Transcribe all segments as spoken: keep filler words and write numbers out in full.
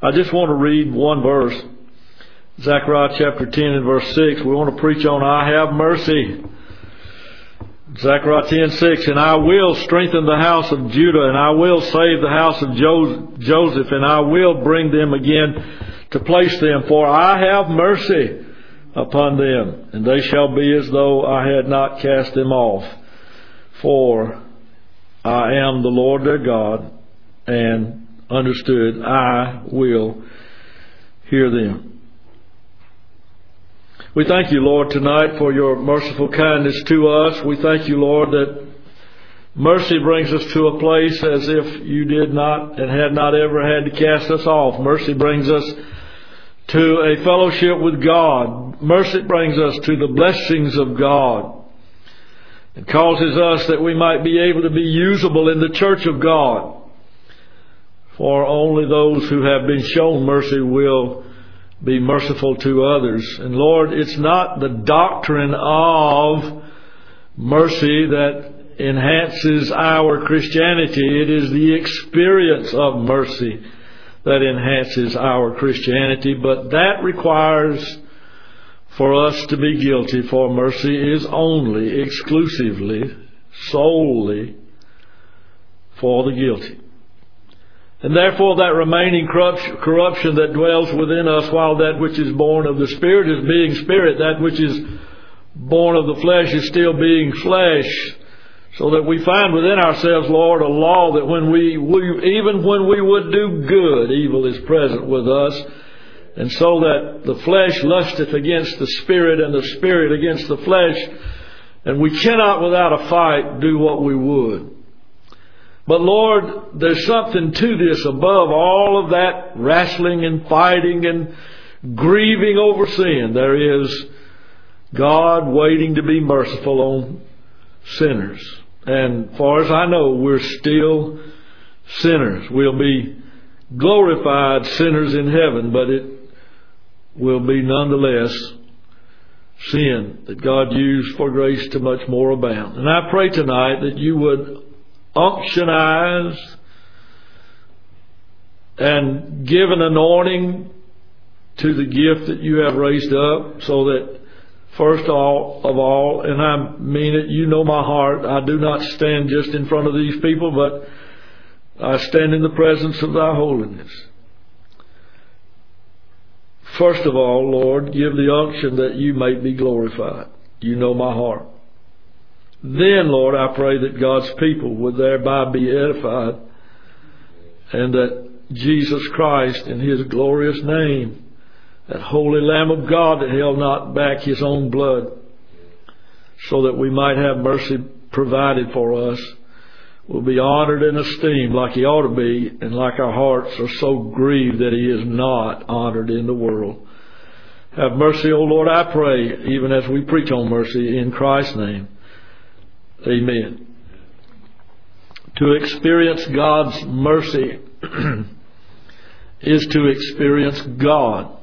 I just want to read one verse. Zechariah chapter ten and verse six. We want to preach on I have mercy. Zechariah ten six. And I will strengthen the house of Judah, and I will save the house of jo- Joseph, and I will bring them again to place them, for I have mercy upon them, and they shall be as though I had not cast them off. For I am the Lord their God, and understood, I will hear them. We thank you, Lord, tonight for your merciful kindness to us. We thank you, Lord, that mercy brings us to a place as if you did not and had not ever had to cast us off. Mercy brings us to a fellowship with God. Mercy brings us to the blessings of God. It causes us that we might be able to be usable in the church of God. For only those who have been shown mercy will be merciful to others. And Lord, it's not the doctrine of mercy that enhances our Christianity. It is the experience of mercy that enhances our Christianity. But that requires for us to be guilty, for mercy is only, exclusively, solely for the guilty. And therefore that remaining corruption that dwells within us, while that which is born of the Spirit is being Spirit, that which is born of the flesh is still being flesh. So that we find within ourselves, Lord, a law that when we, we even when we would do good, evil is present with us. And so that the flesh lusteth against the Spirit, and the Spirit against the flesh. And we cannot without a fight do what we would. But Lord, there's something to this above all of that wrestling and fighting and grieving over sin. There is God waiting to be merciful on sinners. And far as I know, we're still sinners. We'll be glorified sinners in heaven, but it will be nonetheless sin that God used for grace to much more abound. And I pray tonight that you would unctionize and give an anointing to the gift that you have raised up, so that first of all, of all, and I mean it, you know my heart, I do not stand just in front of these people, but I stand in the presence of thy holiness. First of all, Lord, give the unction that you may be glorified. You know my heart. Then, Lord, I pray that God's people would thereby be edified, and that Jesus Christ in His glorious name, that holy Lamb of God that held not back His own blood, so that we might have mercy provided for us, will be honored and esteemed like He ought to be, and like our hearts are so grieved that He is not honored in the world. Have mercy, O Lord, I pray, even as we preach on mercy, in Christ's name. Amen. To experience God's mercy is to experience God.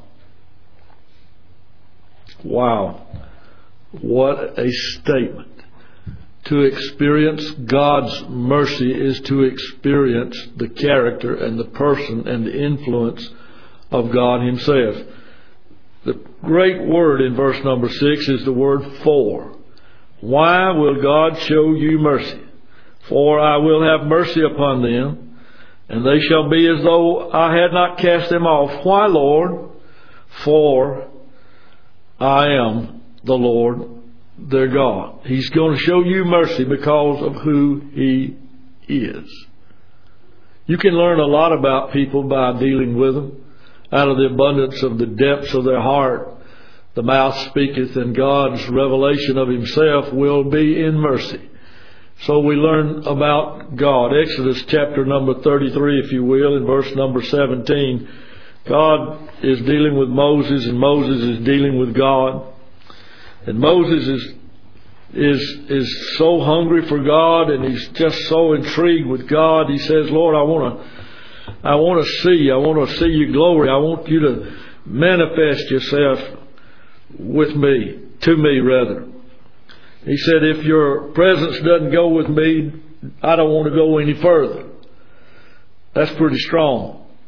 Wow. What a statement. To experience God's mercy is to experience the character and the person and the influence of God Himself. The great word in verse number six is the word for. Why will God show you mercy? For I will have mercy upon them, and they shall be as though I had not cast them off. Why, Lord? For I am the Lord their God. He's going to show you mercy because of who He is. You can learn a lot about people by dealing with them. Out of the abundance of the depths of their heart, the mouth speaketh, and God's revelation of Himself will be in mercy. So we learn about God. Exodus chapter number thirty-three, if you will, in verse number seventeen. God is dealing with Moses, and Moses is dealing with God. And Moses is is is so hungry for God, and he's just so intrigued with God. He says, Lord, I want to I want to see you. I want to see your glory. I want you to manifest yourself with me, to me rather. He said, if your presence doesn't go with me, I don't want to go any further. That's pretty strong.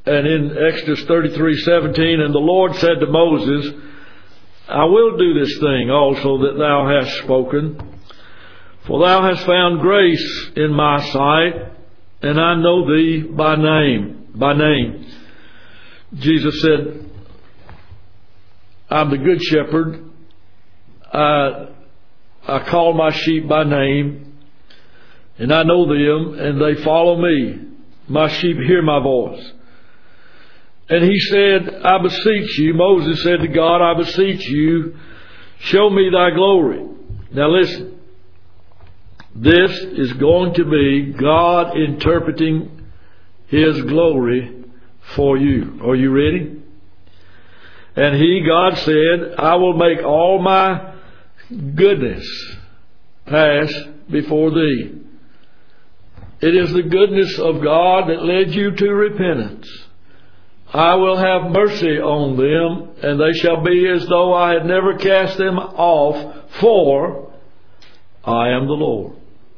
And in Exodus thirty-three seventeen, and the Lord said to Moses, I will do this thing also that thou hast spoken, for thou hast found grace in my sight, and I know thee by name. By name. Jesus said, I'm the good shepherd. I, I call my sheep by name, and I know them, and they follow me. My sheep hear my voice. And he said, I beseech you, Moses said to God, I beseech you, show me thy glory. Now listen, this is going to be God interpreting his glory for you. Are you ready? And he, God said, I will make all my goodness pass before thee. It is the goodness of God that led you to repentance. I will have mercy on them, and they shall be as though I had never cast them off, for I am the Lord.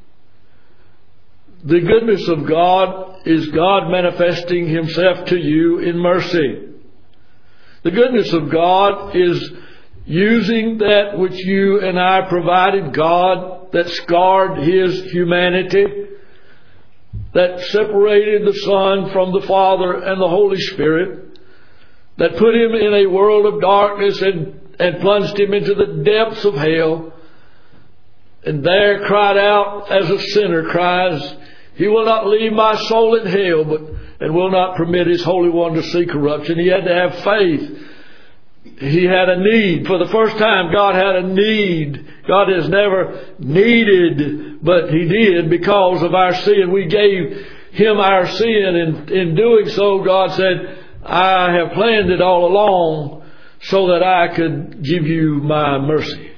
The goodness of God is God manifesting himself to you in mercy. The goodness of God is using that which you and I provided God, that scarred his humanity, that separated the Son from the Father and the Holy Spirit, that put him in a world of darkness and, and plunged him into the depths of hell, and there cried out as a sinner cries, he will not leave my soul in hell, but and will not permit his Holy One to see corruption. He had to have faith. He had a need. For the first time, God had a need. God has never needed, but he did because of our sin. We gave him our sin, and in doing so, God said, I have planned it all along so that I could give you my mercy.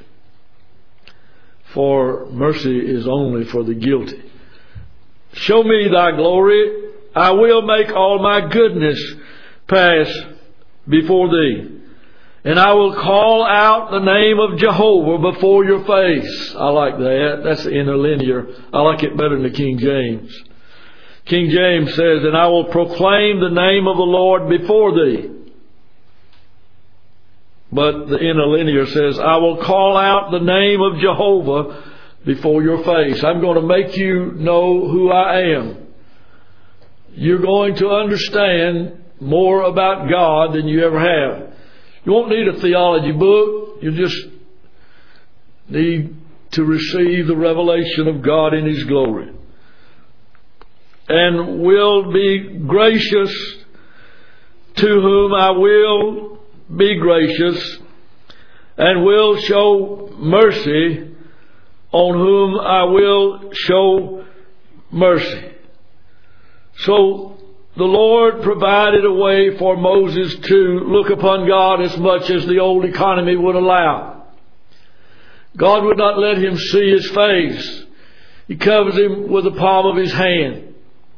For mercy is only for the guilty. Show me thy glory. I will make all my goodness pass before thee. And I will call out the name of Jehovah before your face. I like that. That's the interlinear. I like it better than the King James. King James says, and I will proclaim the name of the Lord before thee. But the interlinear says, I will call out the name of Jehovah before your face. I'm going to make you know who I am. You're going to understand more about God than you ever have. You won't need a theology book. You just need to receive the revelation of God in his glory. And will be gracious to whom I will be gracious, and will show mercy on whom I will show mercy. So the Lord provided a way for Moses to look upon God as much as the old economy would allow. God would not let him see his face. He covers him with the palm of his hand.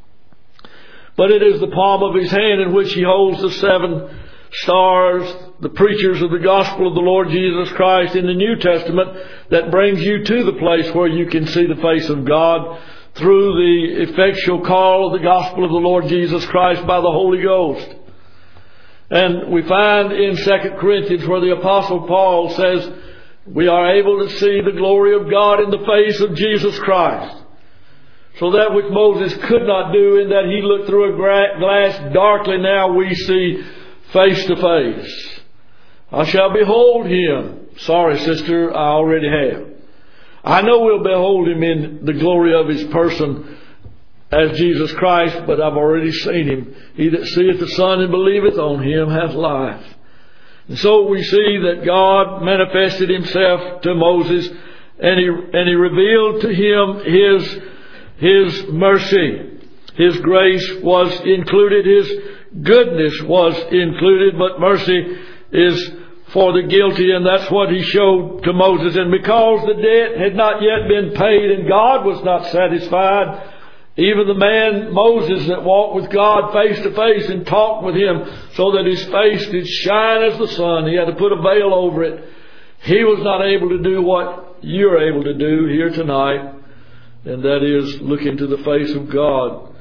But it is the palm of his hand in which he holds the seven stars, the preachers of the gospel of the Lord Jesus Christ in the New Testament, that brings you to the place where you can see the face of God through the effectual call of the gospel of the Lord Jesus Christ by the Holy Ghost. And we find in Second Corinthians where the Apostle Paul says we are able to see the glory of God in the face of Jesus Christ. So that which Moses could not do, in that he looked through a glass darkly, now we see face to face. I shall behold him. Sorry, sister, I already have. I know we'll behold him in the glory of his person as Jesus Christ, but I've already seen him. He that seeth the Son and believeth on him hath life. And so we see that God manifested himself to Moses, and he, and he revealed to him his, his mercy. His grace was included. His goodness was included, but mercy is for the guilty, and that's what he showed to Moses. And because the debt had not yet been paid and God was not satisfied, even the man Moses that walked with God face to face and talked with him so that his face did shine as the sun, he had to put a veil over it. He was not able to do what you're able to do here tonight, and that is look into the face of God.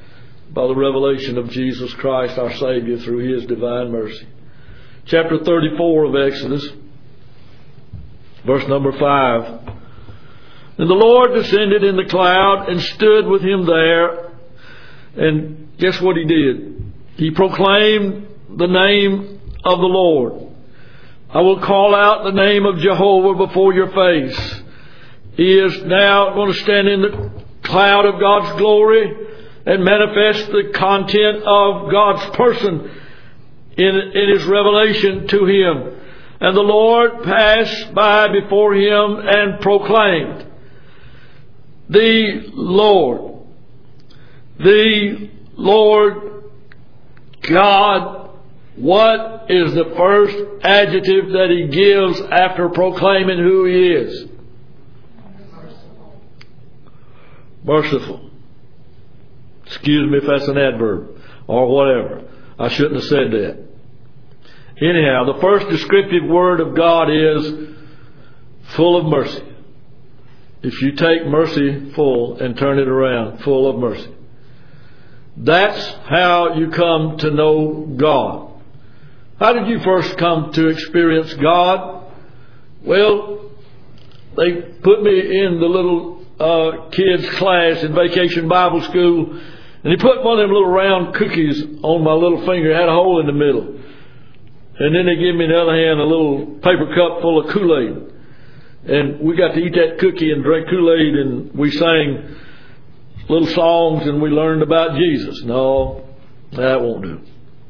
by the revelation of Jesus Christ, our Savior, through His divine mercy. Chapter thirty-four of Exodus, verse number five. And the Lord descended in the cloud and stood with him there. And guess what He did? He proclaimed the name of the Lord. I will call out the name of Jehovah before your face. He is now going to stand in the cloud of God's glory and manifest the content of God's person in, in His revelation to him. And the Lord passed by before him and proclaimed, the Lord, the Lord God. What is the first adjective that He gives after proclaiming who He is? Merciful. Merciful. Excuse me if that's an adverb or whatever. I shouldn't have said that. Anyhow, the first descriptive word of God is full of mercy. If you take mercy full and turn it around, full of mercy. That's how you come to know God. How did you first come to experience God? Well, they put me in the little uh, kids' class in Vacation Bible School, and He put one of them little round cookies on my little finger. It had a hole in the middle. And then they gave me in the other hand a little paper cup full of Kool-Aid. And we got to eat that cookie and drink Kool-Aid, and we sang little songs and we learned about Jesus. No, that won't do.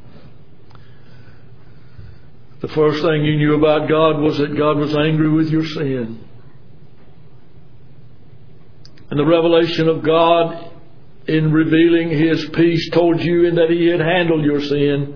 The first thing you knew about God was that God was angry with your sin. And the revelation of God in revealing His peace told you in that He had handled your sin,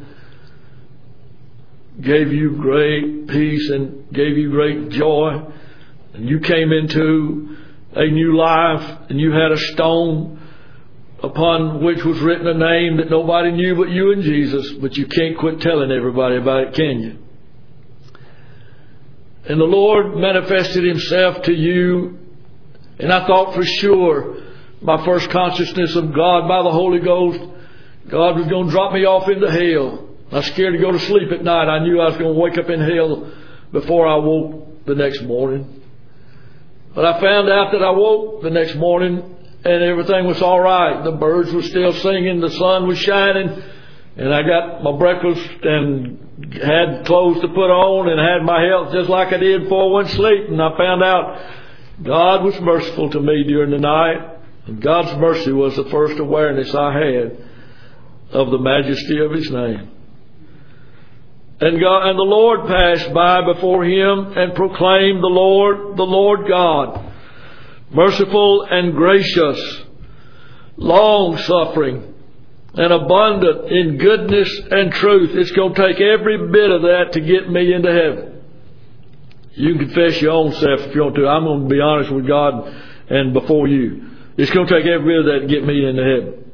gave you great peace and gave you great joy. And you came into a new life, and you had a stone upon which was written a name that nobody knew but you and Jesus. But you can't quit telling everybody about it, can you? And the Lord manifested Himself to you. And I thought for sure, my first consciousness of God by the Holy Ghost, God was going to drop me off into hell. I was scared to go to sleep at night. I knew I was going to wake up in hell before I woke the next morning. But I found out that I woke the next morning and everything was all right. The birds were still singing, the sun was shining, and I got my breakfast and had clothes to put on and had my health just like I did before I went to sleep. And I found out God was merciful to me during the night. And God's mercy was the first awareness I had of the majesty of His name. And God, and the Lord passed by before him and proclaimed, the Lord, the Lord God, merciful and gracious, long-suffering, and abundant in goodness and truth. It's going to take every bit of that to get me into heaven. You can confess your own self if you want to. I'm going to be honest with God and before you. It's going to take every bit of that to get me into heaven.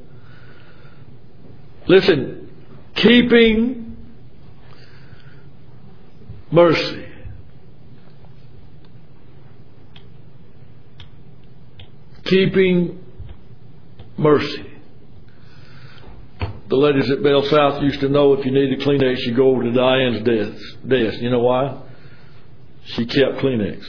Listen, keeping mercy. Keeping mercy. The ladies at Bell South used to know if you needed Kleenex, you go over to Diane's desk. desk. You know why? She kept Kleenex.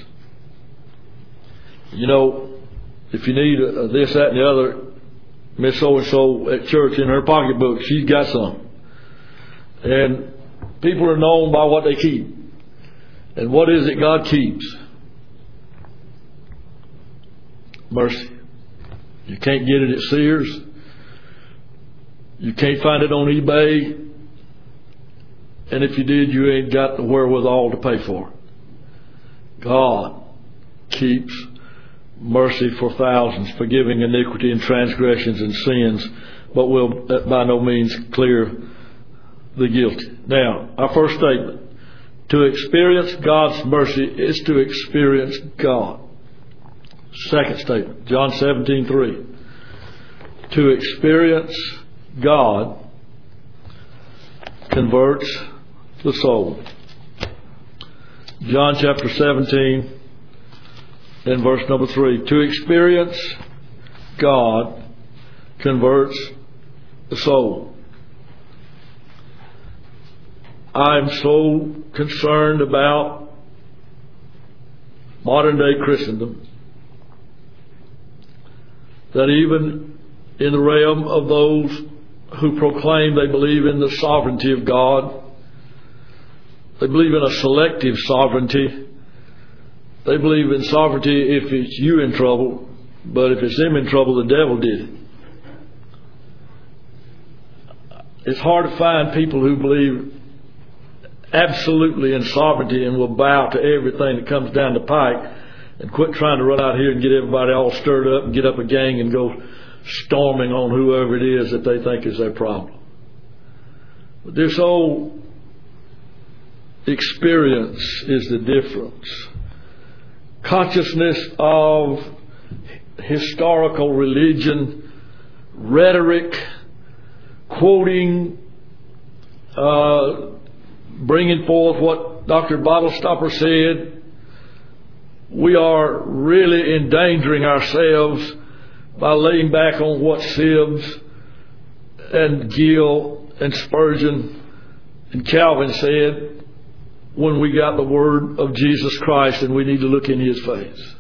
You know, if you need a, a this, that, and the other, Miss So-and-so at church in her pocketbook, she's got some. And people are known by what they keep. And what is it God keeps? Mercy. You can't get it at Sears. You can't find it on eBay. And if you did, you ain't got the wherewithal to pay for it. God keeps mercy for thousands, forgiving iniquity and transgressions and sins, but will by no means clear the guilty. Now, our first statement. To experience God's mercy is to experience God. Second statement, John seventeen three. To experience God converts the soul. John chapter seventeen and verse number three. To experience God converts the soul. I'm so concerned about modern day Christendom that even in the realm of those who proclaim they believe in the sovereignty of God, they believe in a selective sovereignty. They believe in sovereignty if it's you in trouble, but if it's them in trouble, the devil did it. It's hard to find people who believe absolutely in sovereignty and will bow to everything that comes down the pike and quit trying to run out here and get everybody all stirred up and get up a gang and go storming on whoever it is that they think is their problem. But this whole experience is the difference. Consciousness of historical religion, rhetoric, quoting, uh, bringing forth what Doctor Bottlestopper said. We are really endangering ourselves by laying back on what Sibbes and Gill and Spurgeon and Calvin said when we got the word of Jesus Christ and we need to look in His face.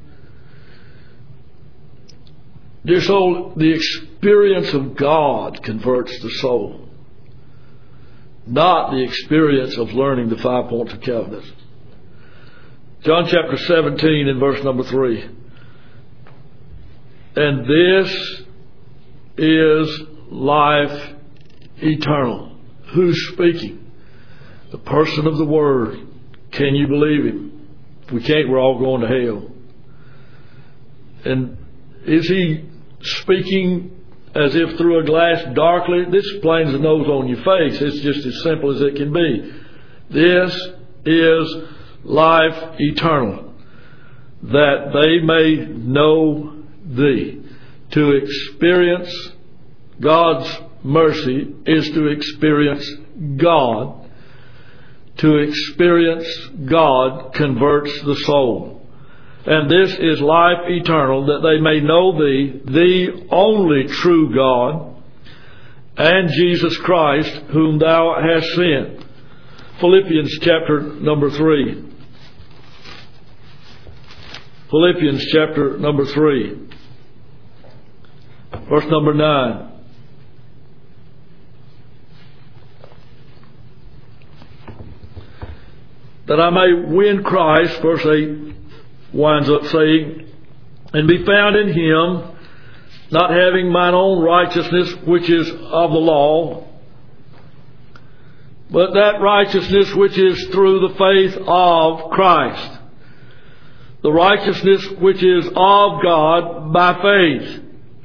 Dear soul, the experience of God converts the soul, not the experience of learning the five points of Calvinism. John chapter seventeen and verse number three. And this is life eternal. Who's speaking? The person of the Word. Can you believe Him? If we can't, we're all going to hell. And is He speaking as if through a glass darkly? This plain as a nose on your face. It's just as simple as it can be. This is life eternal, that they may know Thee. To experience God's mercy is to experience God. To experience God converts the soul. And this is life eternal, that they may know Thee, the only true God, and Jesus Christ, whom Thou hast sent. Philippians chapter number three. Philippians chapter number three. Verse number nine. That I may win Christ, verse eight winds up saying, and be found in Him, not having mine own righteousness, which is of the law, but that righteousness which is through the faith of Christ. The righteousness which is of God by faith.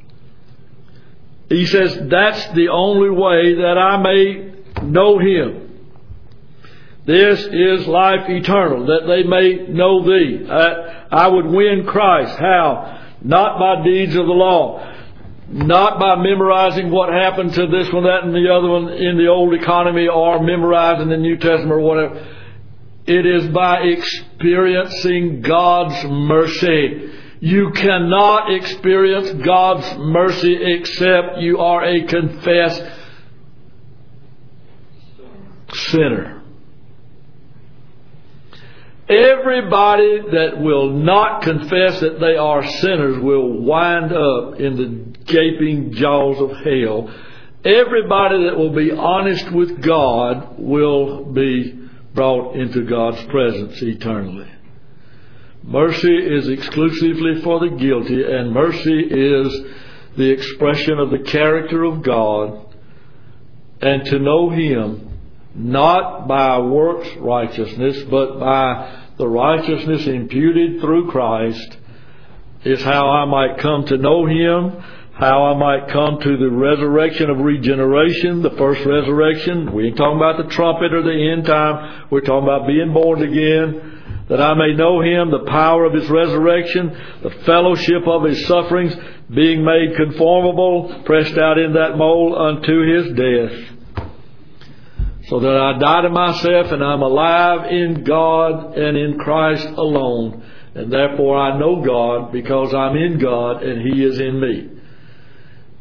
He says that's the only way that I may know Him. This is life eternal, that they may know Thee. I, I would win Christ. How? Not by deeds of the law. Not by memorizing what happened to this one, that, and the other one in the old economy, or memorizing the New Testament or whatever. It is by experiencing God's mercy. You cannot experience God's mercy except you are a confessed sinner. Everybody that will not confess that they are sinners will wind up in the gaping jaws of hell. Everybody that will be honest with God will be brought into God's presence eternally. Mercy is exclusively for the guilty, and mercy is the expression of the character of God. And to know Him, not by works righteousness, but by the righteousness imputed through Christ, is how I might come to know Him, how I might come to the resurrection of regeneration, the first resurrection. We ain't talking about the trumpet or the end time. We're talking about being born again. That I may know Him, the power of His resurrection, the fellowship of His sufferings, being made conformable, pressed out in that mold unto His death. So that I die to myself and I'm alive in God and in Christ alone. And therefore I know God because I'm in God and He is in me.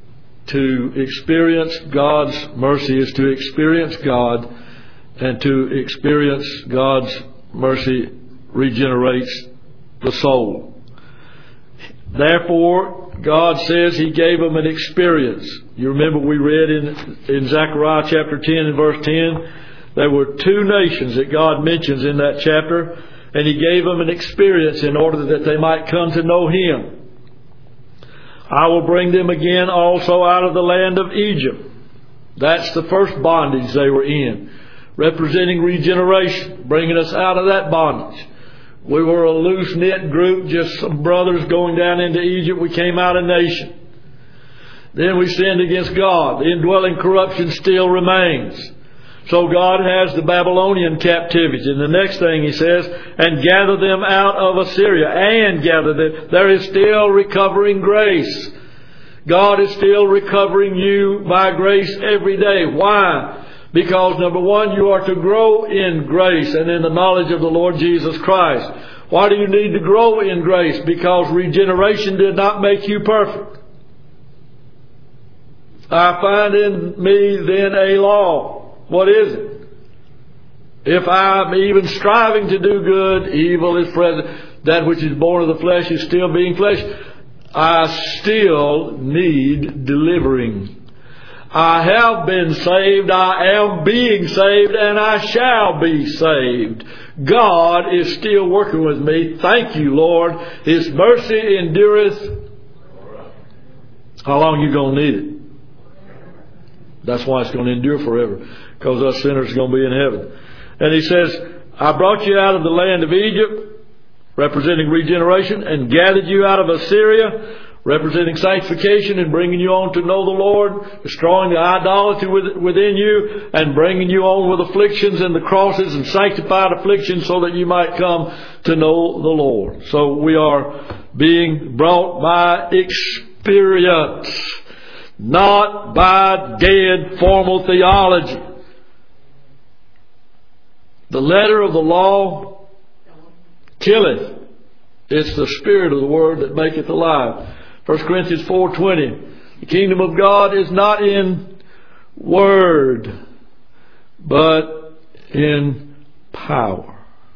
to experience God's mercy is to experience God, and to experience God's mercy regenerates the soul. Therefore, God says He gave them an experience. You remember we read in, in Zechariah chapter ten and verse ten, there were two nations that God mentions in that chapter, and He gave them an experience in order that they might come to know Him. I will bring them again also out of the land of Egypt. That's the first bondage they were in, representing regeneration, bringing us out of that bondage. We were a loose-knit group, just some brothers going down into Egypt. We came out a nation. Then we sinned against God. The indwelling corruption still remains. So God has the Babylonian captivity. And the next thing He says, and gather them out of Assyria. And gather them. There is still recovering grace. God is still recovering you by grace every day. Why? Because number one, you are to grow in grace and in the knowledge of the Lord Jesus Christ. Why do you need to grow in grace? Because regeneration did not make you perfect. I find in me then a law. What is it? If I'm even striving to do good, evil is present. That which is born of the flesh is still being flesh. I still need delivering. I have been saved, I am being saved, and I shall be saved. God is still working with me. Thank you, Lord. His mercy endureth. How long you going to need it? That's why it's going to endure forever. Because us sinners are going to be in heaven. And He says, I brought you out of the land of Egypt, representing regeneration, and gathered you out of Assyria, representing sanctification and bringing you on to know the Lord, destroying the idolatry within you, and bringing you on with afflictions and the crosses and sanctified afflictions so that you might come to know the Lord. So we are being brought by experience, not by dead formal theology. The letter of the law killeth. It's the spirit of the word that maketh alive. First Corinthians four twenty. The kingdom of God is not in word, but in power.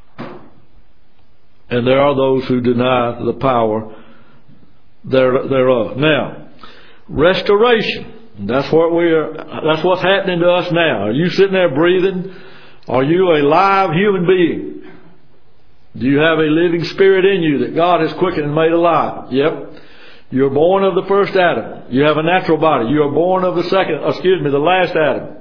And there are those who deny the power thereof. Now, restoration. That's what we are. That's what's happening to us now. Are you sitting there breathing? Are you a live human being? Do you have a living spirit in you that God has quickened and made alive? Yep. You're born of the first Adam. You have a natural body. You are born of the second, excuse me, the last Adam.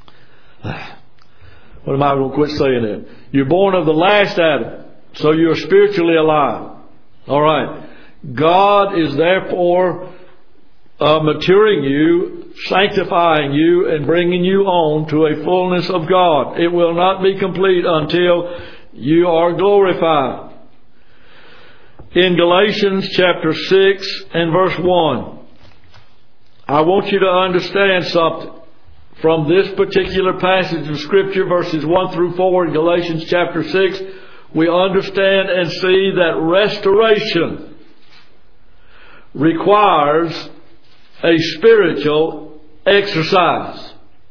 What am I going to quit saying that? You're born of the last Adam. So you're spiritually alive. Alright. God is therefore uh, maturing you, sanctifying you, and bringing you on to a fullness of God. It will not be complete until you are glorified. In Galatians chapter six and verse one, I want you to understand something. From this particular passage of Scripture, verses one through four in Galatians chapter six, we understand and see that restoration requires a spiritual exercise.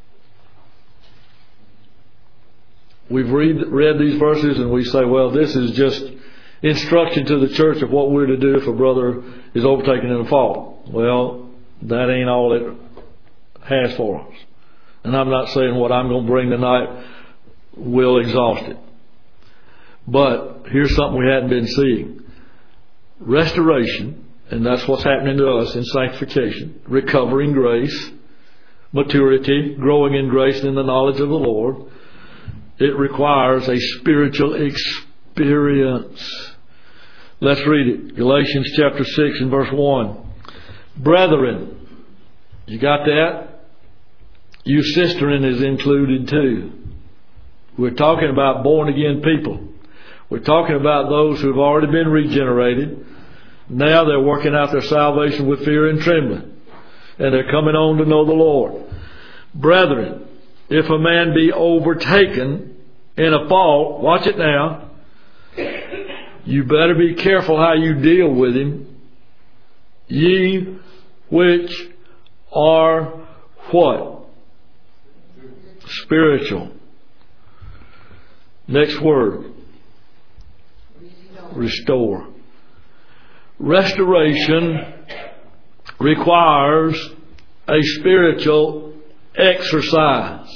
We've read, read these verses and we say, well, this is just instruction to the church of what we're to do if a brother is overtaken in a fault. Well, that ain't all it has for us. And I'm not saying what I'm going to bring tonight will exhaust it. But here's something we hadn't been seeing. Restoration, and that's what's happening to us in sanctification. Recovering grace, maturity, growing in grace and in the knowledge of the Lord. It requires a spiritual experience. Let's read it. Galatians chapter six and verse one. Brethren, you got that? You sisterin is included too. We're talking about born again people. We're talking about those who have already been regenerated. Now they're working out their salvation with fear and trembling. And they're coming on to know the Lord. Brethren, if a man be overtaken in a fault, watch it now, you better be careful how you deal with him. Ye which are what? Spiritual. Next word. Restore. Restoration requires a spiritual exercise.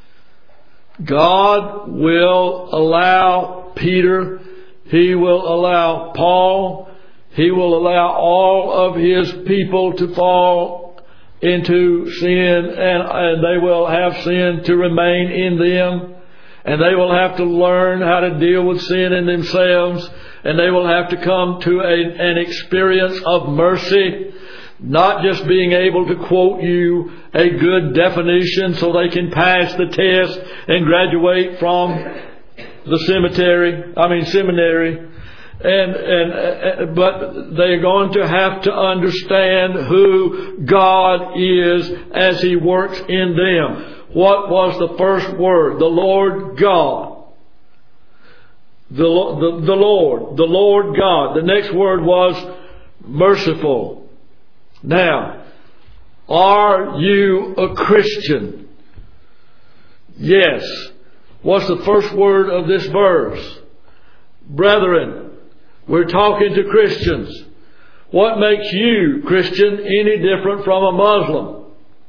God will allow Peter, He will allow Paul, He will allow all of His people to fall into sin, and, and they will have sin to remain in them, and they will have to learn how to deal with sin in themselves, and they will have to come to a, an experience of mercy. Not just being able to quote you a good definition so they can pass the test and graduate from the cemetery, I mean seminary. And, and, but they're going to have to understand who God is as He works in them. What was the first word? The Lord God. The, the, the Lord. The Lord God. The next word was merciful. Now, are you a Christian? Yes. What's the first word of this verse? Brethren, we're talking to Christians. What makes you, Christian, any different from a Muslim?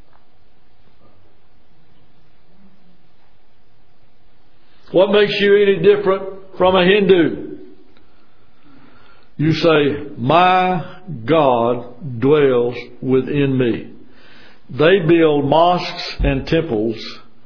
What makes you any different from a Hindu? You say, my God dwells within me. They build mosques and temples.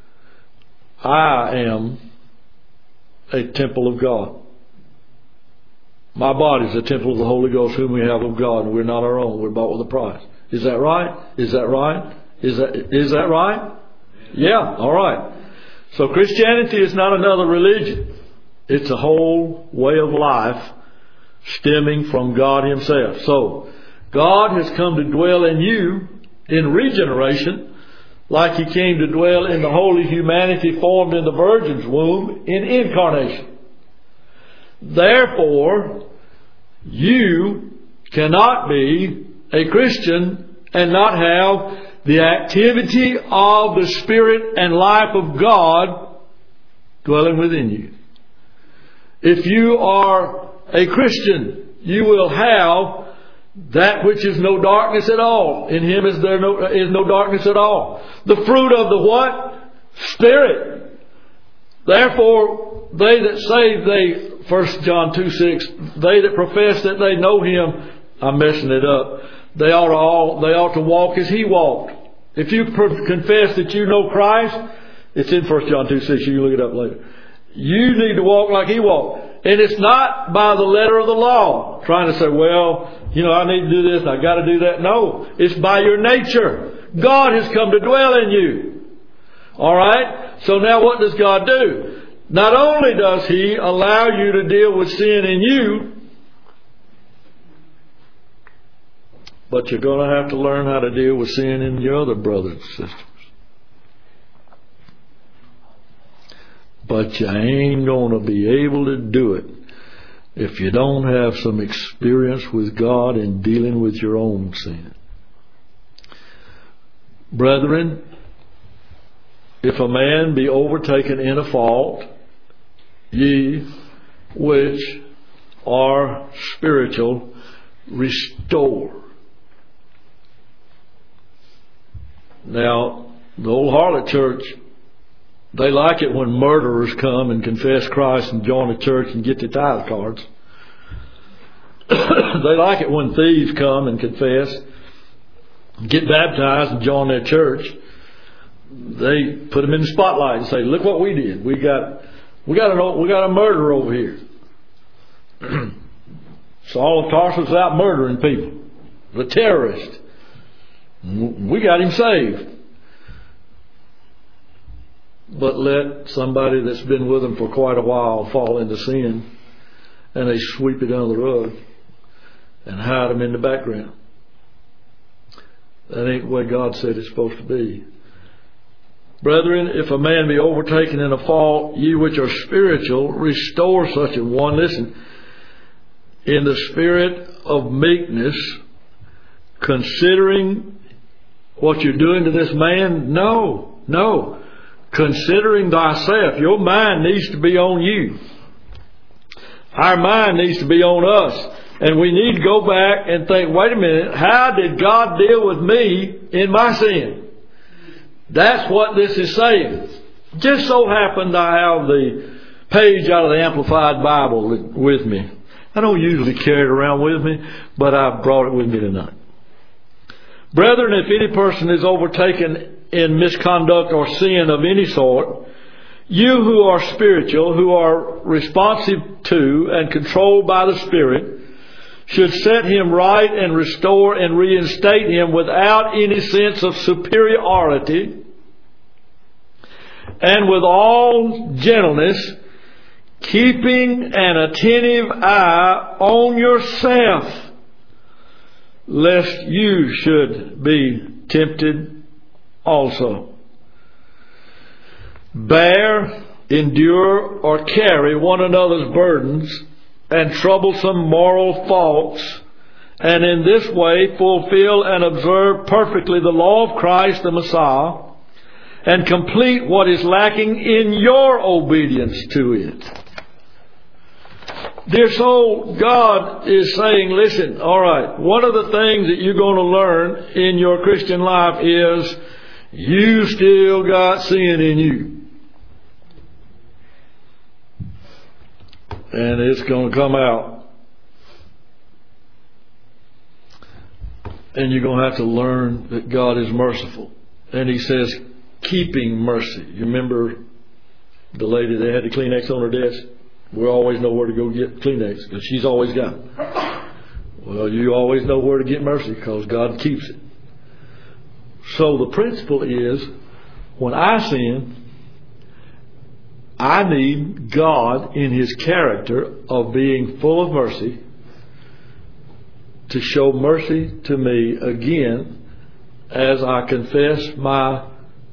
I am a temple of God. My body is a temple of the Holy Ghost whom we have of God, and we're not our own. We're bought with a price. Is that right? Is that right? Is that, is that right? Yeah, all right. So Christianity is not another religion. It's a whole way of life stemming from God Himself. So, God has come to dwell in you in regeneration, like He came to dwell in the holy humanity formed in the Virgin's womb in incarnation. Therefore, you cannot be a Christian and not have the activity of the Spirit and life of God dwelling within you. If you are a Christian, you will have that which is no darkness at all. In Him is there no, is no darkness at all. The fruit of the what? Spirit. Therefore, they that say they, First John two six, they that profess that they know Him, I'm messing it up, they ought to all, they ought to walk as He walked. If you per- confess that you know Christ, it's in First John two six, you can look it up later. You need to walk like He walked. And it's not by the letter of the law, trying to say, well, you know, I need to do this, I got to do that. No, it's by your nature. God has come to dwell in you. All right? So now what does God do? Not only does He allow you to deal with sin in you, but you're going to have to learn how to deal with sin in your other brothers and sisters. But you ain't going to be able to do it if you don't have some experience with God in dealing with your own sin. Brethren, if a man be overtaken in a fault, ye which are spiritual, restore. Now, the old harlot church, they like it when murderers come and confess Christ and join the church and get their tithe cards. They like it when thieves come and confess, get baptized and join their church. They put them in the spotlight and say, look what we did. We got we got a, we got a murderer over here. Saul of Tarsus is out murdering people. The terrorist. We got him saved. But let somebody that's been with them for quite a while fall into sin, and they sweep it under the rug and hide them in the background. That ain't the way God said it's supposed to be. Brethren, if a man be overtaken in a fault, ye which are spiritual, restore such a one. Listen, in the spirit of meekness, considering what you're doing to this man? No, no. Considering thyself. Your mind needs to be on you. Our mind needs to be on us. And we need to go back and think, wait a minute, how did God deal with me in my sin? That's what this is saying. Just so happened I have the page out of the Amplified Bible with me. I don't usually carry it around with me, but I brought it with me tonight. Brethren, if any person is overtaken in misconduct or sin of any sort, you who are spiritual, who are responsive to and controlled by the Spirit, should set him right and restore and reinstate him without any sense of superiority, and with all gentleness, keeping an attentive eye on yourself, lest you should be tempted also. Bear, endure, or carry one another's burdens and troublesome moral faults, and in this way fulfill and observe perfectly the law of Christ the Messiah, and complete what is lacking in your obedience to it. Dear soul, God is saying, listen, all right, one of the things that you're going to learn in your Christian life is you still got sin in you. And it's going to come out. And you're going to have to learn that God is merciful. And He says, keeping mercy. You remember the lady that had the Kleenex on her desk? We always know where to go get Kleenex because she's always got it. Well, you always know where to get mercy because God keeps it. So the principle is, when I sin, I need God in His character of being full of mercy to show mercy to me again as I confess my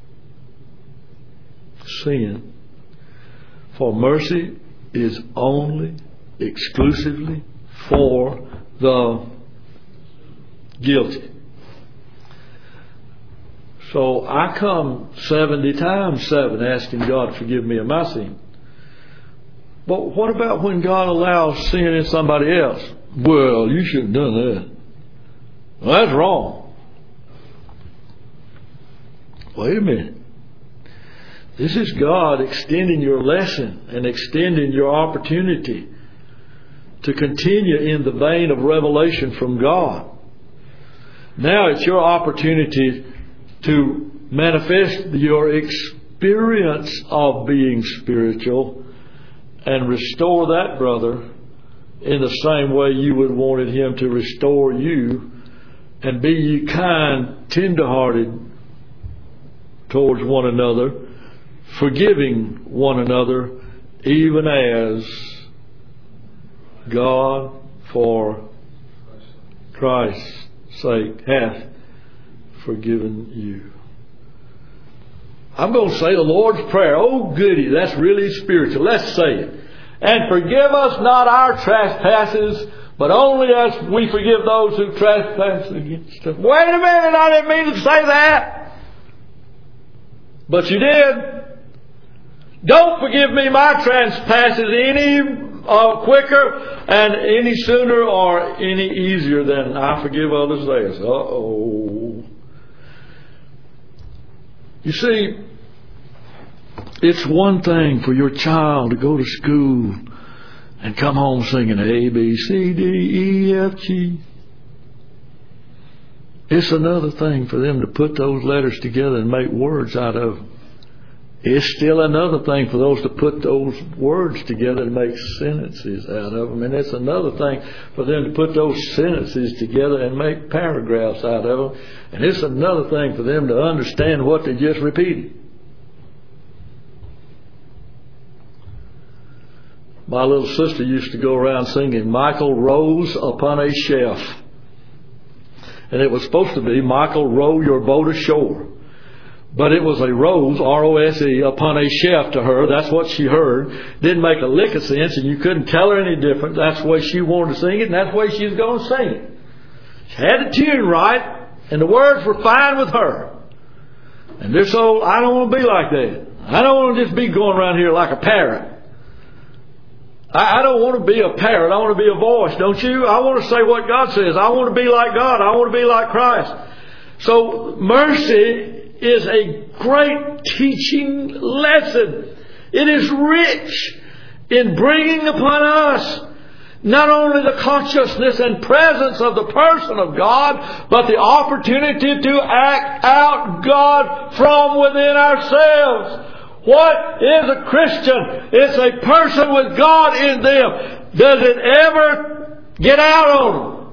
sin. For mercy is only exclusively for the guilty. So I come seventy times seven asking God to forgive me of my sin. But what about when God allows sin in somebody else? Well, you shouldn't have done that. Well, that's wrong. Wait a minute. This is God extending your lesson and extending your opportunity to continue in the vein of revelation from God. Now it's your opportunity to manifest your experience of being spiritual and restore that brother in the same way you would wanted him to restore you, and be ye kind, tender-hearted towards one another, forgiving one another, even as God for Christ's sake hath forgiven you. I'm going to say the Lord's Prayer. Oh goody, that's really spiritual. Let's say it. And forgive us not our trespasses, but only as we forgive those who trespass against us. Wait a minute, I didn't mean to say that. But you did. Don't forgive me my trespasses any uh, quicker and any sooner or any easier than I forgive others theirs. Uh-oh. You see, it's one thing for your child to go to school and come home singing A, B, C, D, E, F, G. It's another thing for them to put those letters together and make words out of them. It's still another thing for those to put those words together and make sentences out of them. And it's another thing for them to put those sentences together and make paragraphs out of them. And it's another thing for them to understand what they just repeated. My little sister used to go around singing Michael rows upon a shelf. And it was supposed to be Michael, row your boat ashore. But it was a rose, R O S E, upon a shelf to her. That's what she heard. Didn't make a lick of sense, and you couldn't tell her any different. That's the way she wanted to sing it, and that's the way she was going to sing it. She had the tune right, And the words were fine with her. And this old, I don't want to be like that. I don't want to just be going around here like a parrot. I, I don't want to be a parrot. I want to be a voice, don't you? I want to say what God says. I want to be like God. I want to be like Christ. So mercy is a great teaching lesson. It is rich in bringing upon us not only the consciousness and presence of the person of God, but the opportunity to act out God from within ourselves. What is a Christian? It's a person with God in them. Does it ever get out on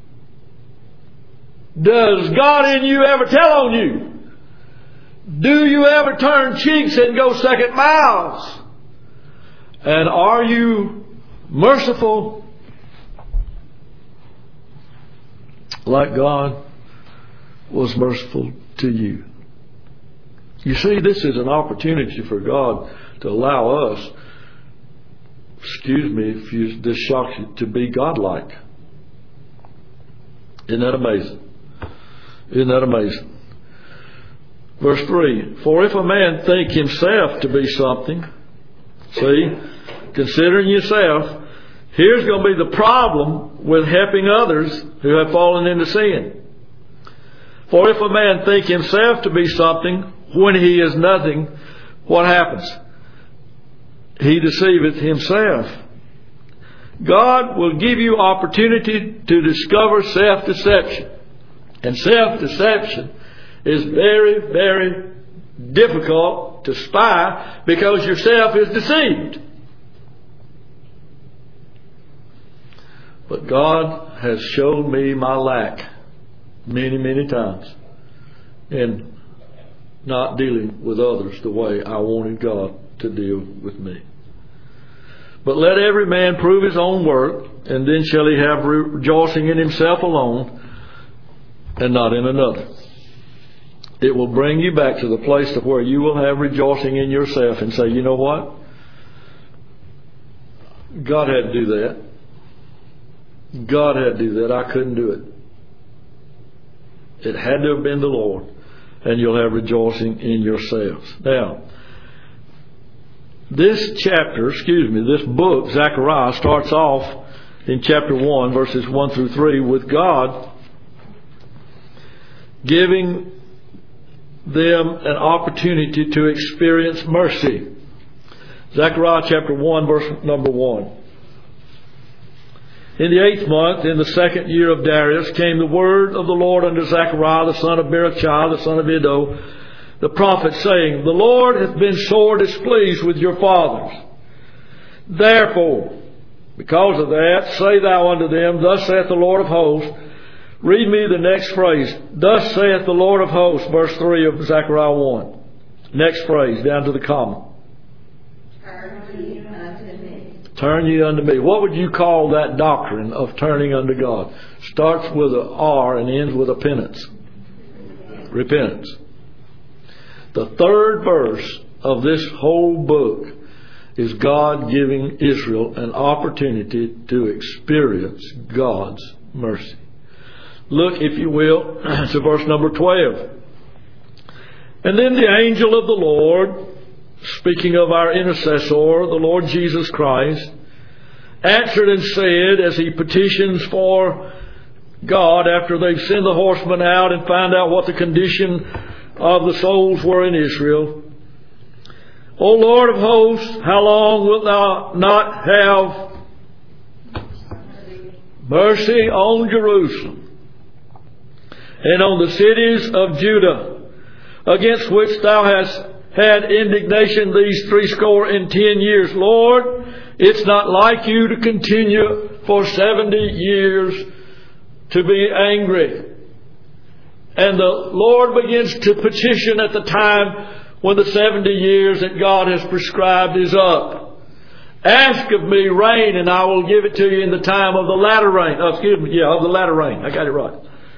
them? Does God in you ever tell on you? Do you ever turn cheeks and go second miles? And are you merciful like God was merciful to you? You see, this is an opportunity for God to allow us, excuse me if you, this shocks you, to be godlike. Isn't that amazing? Isn't that amazing? Verse three, for if a man think himself to be something, see, considering yourself, here's going to be the problem with helping others who have fallen into sin. For if a man think himself to be something when he is nothing, what happens? He deceiveth himself. God will give you opportunity to discover self-deception. And self-deception is very, very difficult to spy because yourself is deceived. But God has shown me my lack many, many times in not dealing with others the way I wanted God to deal with me. But let every man prove his own work, and then shall he have rejoicing in himself alone, and not in another. It will bring you back to the place to where you will have rejoicing in yourself and say, you know what? God had to do that. God had to do that. I couldn't do it. It had to have been the Lord. And you'll have rejoicing in yourselves. Now, this chapter, excuse me, this book, Zechariah, starts off in chapter one, verses one through three, with God giving them an opportunity to experience mercy. Zechariah chapter one, verse number one. In the eighth month, in the second year of Darius, came the word of the Lord unto Zechariah, the son of Berechiah, the son of Iddo, the prophet, saying, the Lord hath been sore displeased with your fathers. Therefore, because of that, say thou unto them, thus saith the Lord of hosts. Read me the next phrase. Thus saith the Lord of hosts, verse three of Zechariah one. Next phrase, down to the comma. Turn ye unto me. What would you call that doctrine of turning unto God? Starts with a R and ends with a penance. Repentance. The third verse of this whole book is God giving Israel an opportunity to experience God's mercy. Look, if you will, to verse number twelve. And then the angel of the Lord, speaking of our intercessor, the Lord Jesus Christ, answered and said, as he petitions for God after they've sent the horsemen out and find out what the condition of the souls were in Israel, O Lord of hosts, how long wilt thou not have mercy on Jerusalem and on the cities of Judah, against which thou hast had indignation these threescore and ten years? Lord, it's not like you to continue for seventy years to be angry. And the Lord begins to petition at the time when the seventy years that God has prescribed is up. Ask of me rain, and I will give it to you in the time of the latter rain. Oh, excuse me, yeah, of the latter rain. I got it right.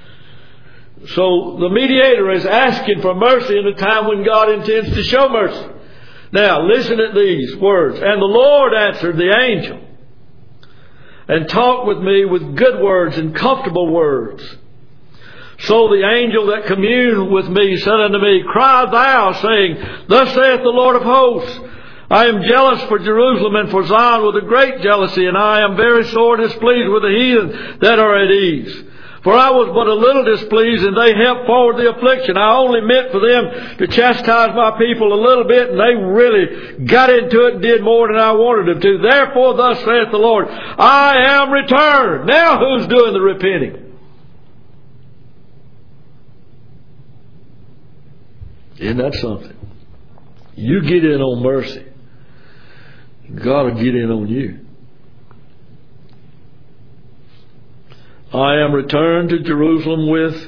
So the mediator is asking for mercy in a time when God intends to show mercy. Now, listen at these words. And the Lord answered the angel and talked with me with good words and comfortable words. So the angel that communed with me said unto me, Cry thou, saying, Thus saith the Lord of hosts, I am jealous for Jerusalem and for Zion with a great jealousy, and I am very sore displeased with the heathen that are at ease. For I was but a little displeased, and they helped forward the affliction. I only meant for them to chastise my people a little bit, and they really got into it and did more than I wanted them to. Therefore, thus saith the Lord, I am returned. Now who's doing the repenting? Isn't that something? You get in on mercy, God will get in on you. I am returned to Jerusalem with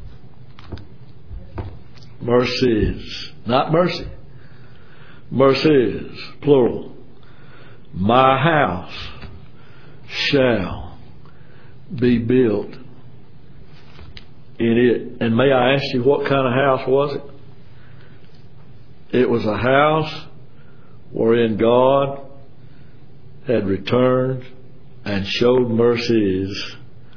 mercies. Not mercy. Mercies, plural. My house shall be built in it. And may I ask you, what kind of house was it? It was a house wherein God had returned and showed mercies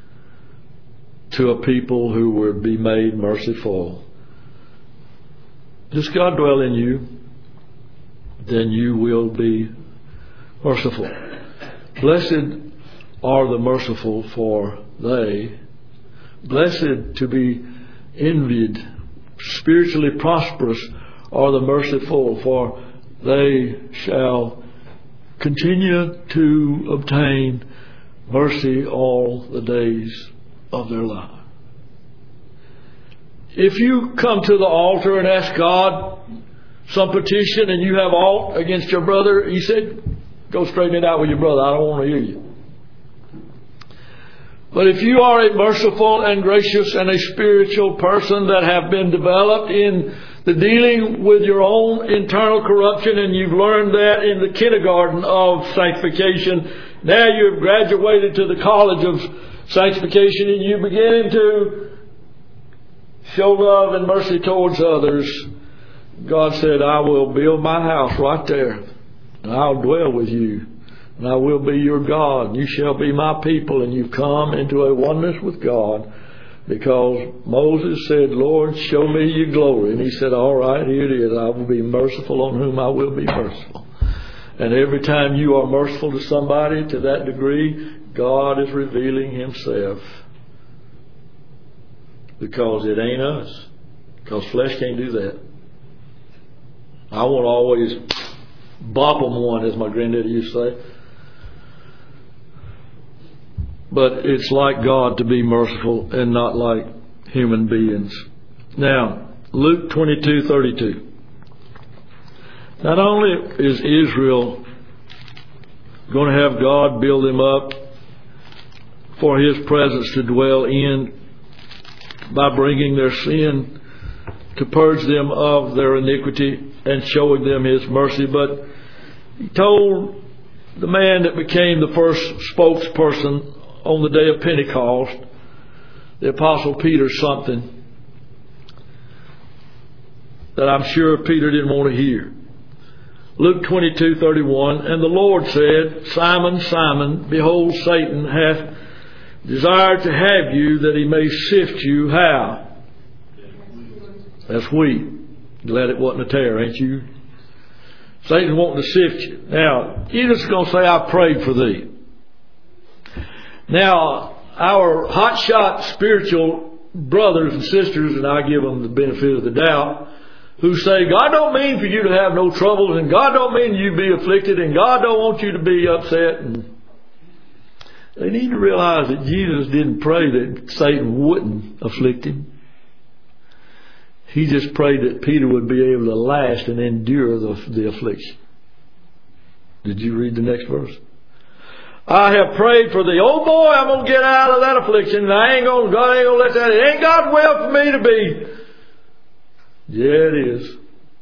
to a people who would be made merciful. Does God dwell in you? Then you will be merciful. Blessed are the merciful, for they, blessed to be envied, spiritually prosperous are the merciful, for they shall continue to obtain mercy all the days of their life. If you come to the altar and ask God some petition and you have aught against your brother, He said, go straighten it out with your brother. I don't want to hear you. But if you are a merciful and gracious and a spiritual person that have been developed in the dealing with your own internal corruption, and you've learned that in the kindergarten of sanctification, now you've graduated to the college of sanctification, and you begin to show love and mercy towards others. God said, I will build my house right there, and I'll dwell with you, and I will be your God, and you shall be my people. And you've come into a oneness with God, because Moses said, Lord, show me your glory. And He said, all right, here it is. I will be merciful on whom I will be merciful. And every time you are merciful to somebody to that degree, God is revealing Himself. Because it ain't us. Because flesh can't do that. I want to always bop them one, as my granddaddy used to say. But it's like God to be merciful and not like human beings. Now, Luke twenty-two thirty-two. Not only is Israel going to have God build them up for His presence to dwell in by bringing their sin to purge them of their iniquity and showing them His mercy, but He told the man that became the first spokesperson on the day of Pentecost, the Apostle Peter, something that I'm sure Peter didn't want to hear. Luke twenty-two thirty-one, and the Lord said, Simon, Simon, behold, Satan hath desired to have you, that he may sift you. How? That's wheat. Glad it wasn't a tare, ain't you? Satan's wanting to sift you. Now, you're just going to say, I prayed for thee. Now, our hotshot spiritual brothers and sisters, and I give them the benefit of the doubt, who say, God don't mean for you to have no troubles, and God don't mean you be afflicted, and God don't want you to be upset. And they need to realize that Jesus didn't pray that Satan wouldn't afflict him. He just prayed that Peter would be able to last and endure the, the affliction. Did you read the next verse? I have prayed for thee. Oh boy, I'm going to get out of that affliction, and I ain't going, God ain't going to let that, it ain't God's will for me to be. Yeah, it is.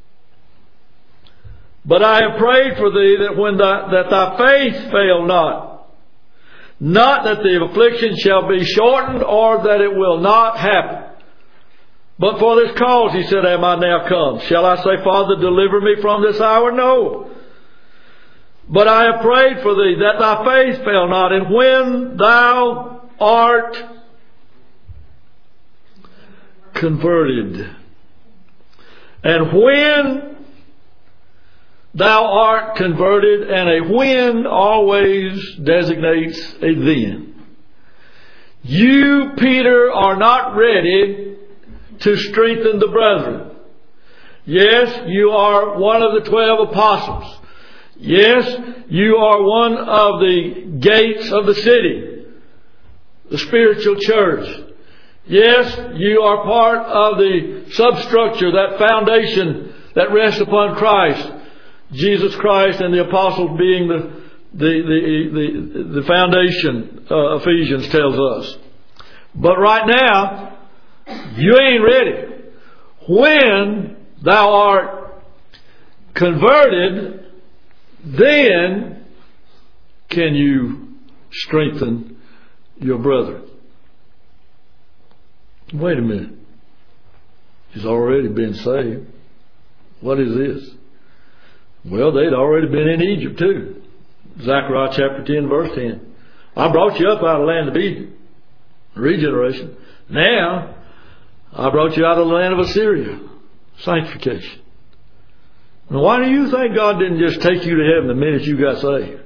But I have prayed for thee that when thy, that thy faith fail not, not that the affliction shall be shortened, or that it will not happen. But for this cause, he said, am I now come? Shall I say, Father, deliver me from this hour? No. But I have prayed for thee that thy faith fail not, and when thou art converted. And when thou art converted, and a when always designates a then. You, Peter, are not ready to strengthen the brethren. Yes, you are one of the twelve apostles. Yes, you are one of the gates of the city, the spiritual church. Yes, you are part of the substructure, that foundation that rests upon Christ, Jesus Christ, and the apostles being the the the the, the foundation. Uh, Ephesians tells us. But right now, you ain't ready. When thou art converted, then can you strengthen your brother. Wait a minute. He's already been saved. What is this? Well, they'd already been in Egypt too. Zechariah chapter ten, verse ten. I brought you up out of the land of Egypt. Regeneration. Now, I brought you out of the land of Assyria. Sanctification. Now, why do you think God didn't just take you to heaven the minute you got saved?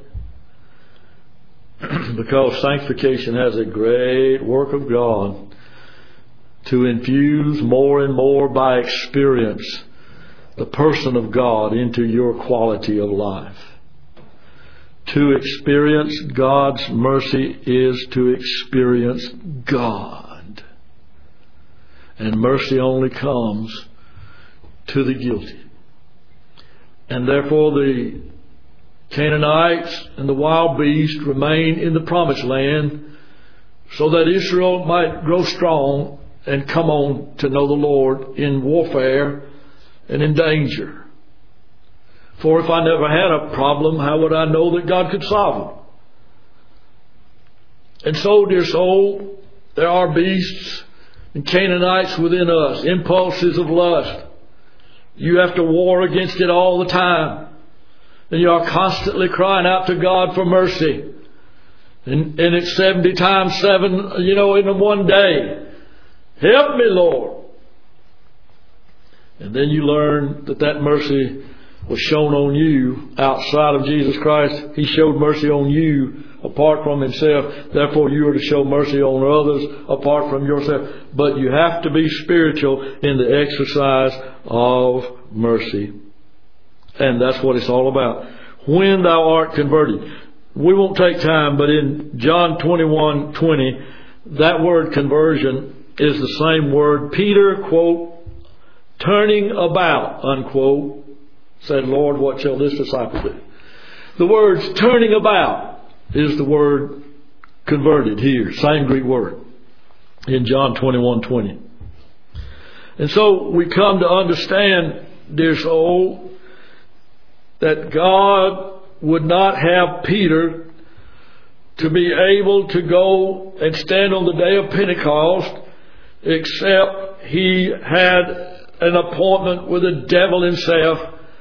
Because sanctification has a great work of God to infuse more and more by experience the person of God into your quality of life. To experience God's mercy is to experience God. And mercy only comes to the guilty. And therefore the Canaanites and the wild beast remain in the promised land so that Israel might grow strong and come on to know the Lord in warfare and in danger. For if I never had a problem, how would I know that God could solve it? And so, dear soul, there are beasts and Canaanites within us, impulses of lust. You have to war against it all the time. And you are constantly crying out to God for mercy. And, and it's seventy times seven, you know, in one day. Help me, Lord. And then you learn that that mercy was shown on you outside of Jesus Christ. He showed mercy on you apart from Himself. Therefore, you are to show mercy on others apart from yourself. But you have to be spiritual in the exercise of mercy. And that's what it's all about. When thou art converted. We won't take time, but in John twenty-one twenty, that word conversion is the same word Peter, quote, turning about, unquote, said, Lord, what shall this disciple do? The words turning about is the word converted here. Same Greek word in John twenty-one twenty. And so we come to understand, dear soul, that God would not have Peter to be able to go and stand on the day of Pentecost except he had an appointment with the devil himself.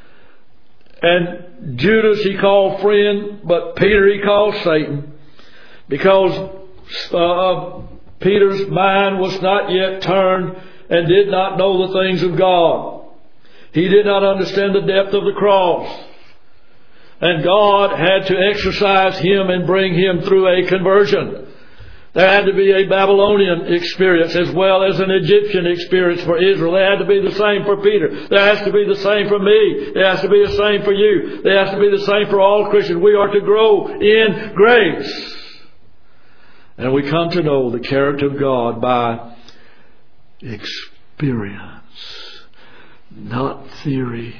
And Judas he called friend, but Peter he called Satan, because uh, Peter's mind was not yet turned and did not know the things of God. He did not understand the depth of the cross. And God had to exercise him and bring him through a conversion. There had to be a Babylonian experience as well as an Egyptian experience for Israel. There had to be the same for Peter. There has to be the same for me. There has to be the same for you. There has to be the same for all Christians. We are to grow in grace. And we come to know the character of God by experience, not theory.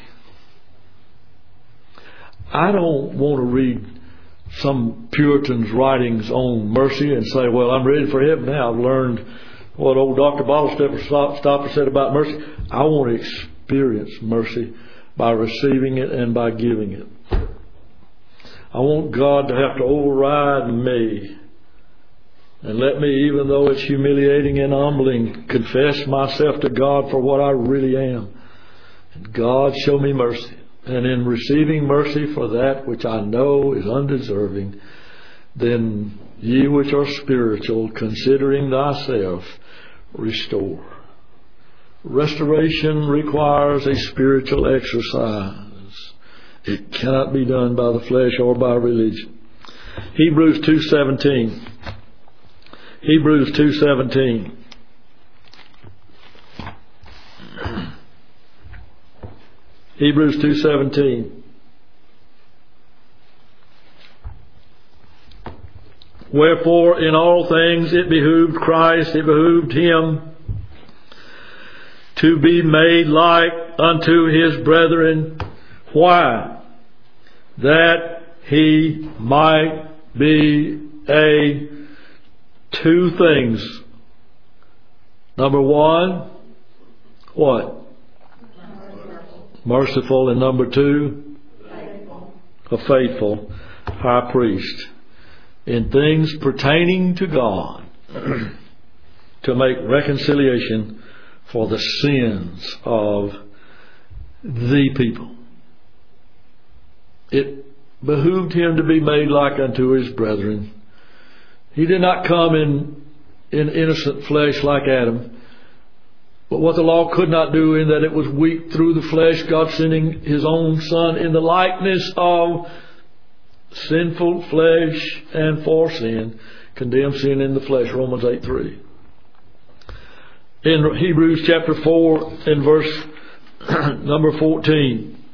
I don't want to read some Puritan's writings on mercy and say, well, I'm ready for heaven now. I've learned what old Doctor Bottlestopper said about mercy. I want to experience mercy by receiving it and by giving it. I want God to have to override me and let me, even though it's humiliating and humbling, confess myself to God for what I really am. And God, show me mercy. And in receiving mercy for that which I know is undeserving, then ye which are spiritual, considering thyself, restore. Restoration requires a spiritual exercise. It cannot be done by the flesh or by religion. Hebrews two seventeen. Hebrews two seventeen. Hebrews two seventeen. Wherefore in all things it behooved Christ, it behooved Him to be made like unto His brethren. Why? That He might be a two things. Number one, what? Merciful. And number two, faithful. A faithful high priest in things pertaining to God to make reconciliation for the sins of the people. It behooved Him to be made like unto His brethren. He did not come in, in innocent flesh like Adam. But what the law could not do, in that it was weak through the flesh, God sending His own Son in the likeness of sinful flesh and for sin, condemned sin in the flesh, Romans eight three. In Hebrews chapter four, in verse number fourteen.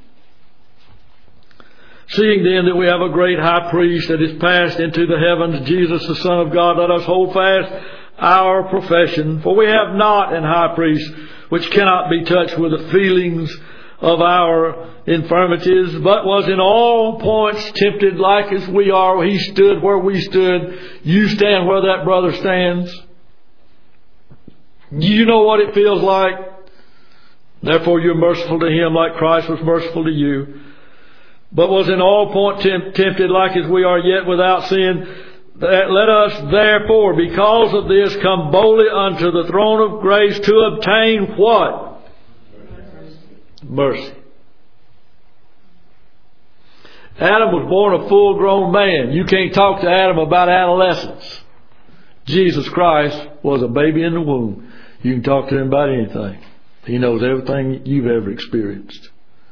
Seeing then that we have a great high priest that is passed into the heavens, Jesus the Son of God, let us hold fast our profession. For we have not an high priest which cannot be touched with the feelings of our infirmities, but was in all points tempted like as we are. He stood where we stood. You stand where that brother stands. You know what it feels like. Therefore you're merciful to him like Christ was merciful to you. But was in all points temp- tempted like as we are, yet without sin. That let us therefore, because of this, come boldly unto the throne of grace to obtain what? Mercy. Adam was born a full-grown man. You can't talk to Adam about adolescence. Jesus Christ was a baby in the womb. You can talk to him about anything. He knows everything you've ever experienced.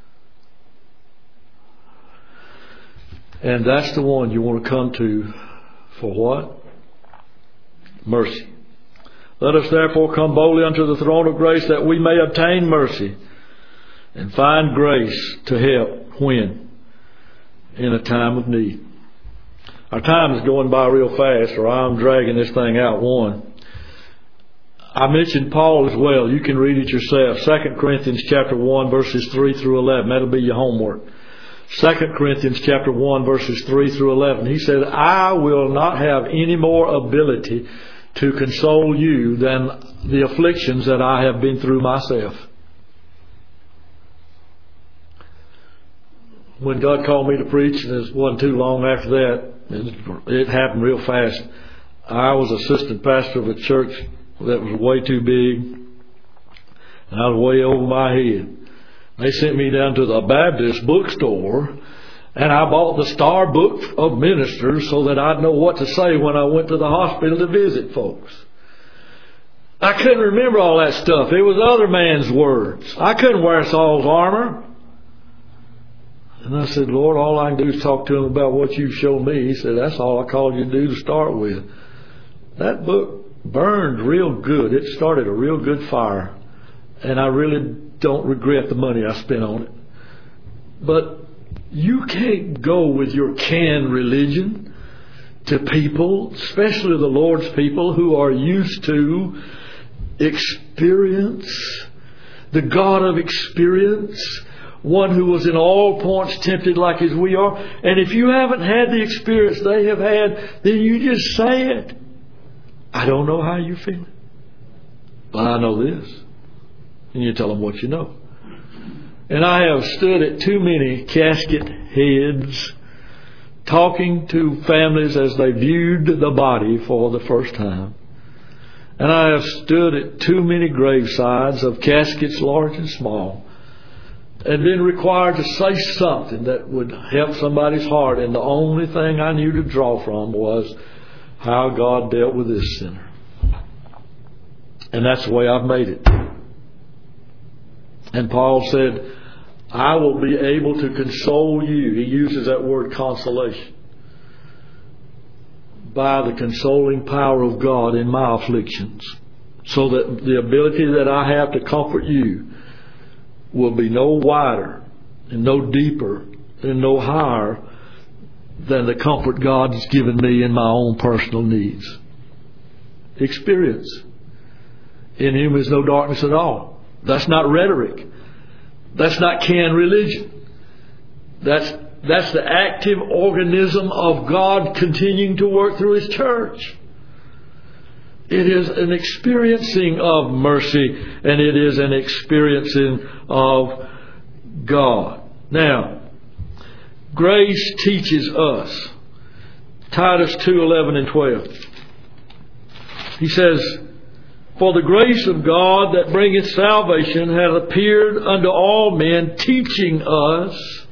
And that's the one you want to come to for what? Mercy. Let us therefore come boldly unto the throne of grace, that we may obtain mercy and find grace to help when? In a time of need. Our time is going by real fast, or I'm dragging this thing out one. I mentioned Paul as well. You can read it yourself. Second Corinthians chapter one, verses three through eleven. That'll be your homework. Second Corinthians chapter one, verses three through eleven. He said, I will not have any more ability to console you than the afflictions that I have been through myself. When God called me to preach, and it wasn't too long after that, it, it happened real fast. I was assistant pastor of a church that was way too big, and I was way over my head. They sent me down to the Baptist bookstore, and I bought the Star Book of Ministers so that I'd know what to say when I went to the hospital to visit folks. I couldn't remember all that stuff. It was other man's words. I couldn't wear Saul's armor. And I said, Lord, all I can do is talk to him about what you showed me. He said, that's all I called you to do to start with. That book burned real good. It started a real good fire. And I really don't regret the money I spent on it. But you can't go with your canned religion to people, especially the Lord's people, who are used to experience, the God of experience, one who was in all points tempted like as we are. And if you haven't had the experience they have had, then you just say it. I don't know how you feel, but I know this. And you tell them what you know. And I have stood at too many casket heads talking to families as they viewed the body for the first time. And I have stood at too many gravesides of caskets large and small, and been required to say something that would help somebody's heart. And the only thing I knew to draw from was how God dealt with this sinner. And that's the way I've made it. And Paul said, I will be able to console you. He uses that word consolation. By the consoling power of God in my afflictions. So that the ability that I have to comfort you will be no wider and no deeper and no higher than the comfort God has given me in my own personal needs. Experience. In Him is no darkness at all. That's not rhetoric. That's not canned religion. That's, that's the active organism of God continuing to work through His church. It is an experiencing of mercy, and it is an experiencing of God. Now, grace teaches us. Titus two, eleven and twelve. He says, For the grace of God that bringeth salvation hath appeared unto all men, teaching us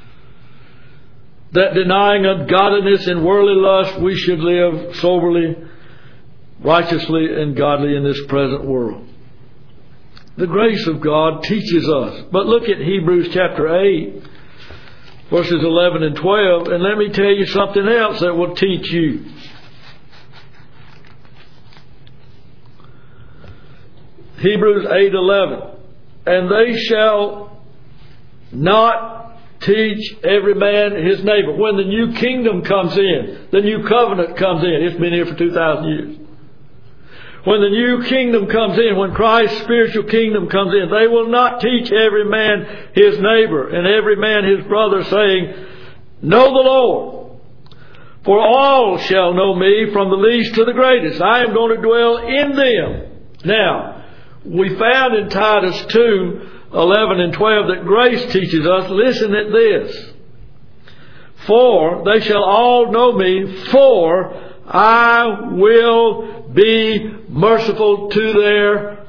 that denying ungodliness and worldly lust, we should live soberly, righteously, and godly in this present world. The grace of God teaches us. But look at Hebrews chapter eight, verses eleven and twelve, and let me tell you something else that will teach you. Hebrews eight eleven. And they shall not teach every man his neighbor. When the new kingdom comes in, the new covenant comes in. It's been here for two thousand years. When the new kingdom comes in, when Christ's spiritual kingdom comes in, they will not teach every man his neighbor and every man his brother, saying, Know the Lord. For all shall know me, from the least to the greatest. I am going to dwell in them. Now, we found in Titus two, eleven and twelve that grace teaches us. Listen at this. For they shall all know me, for I will be merciful to their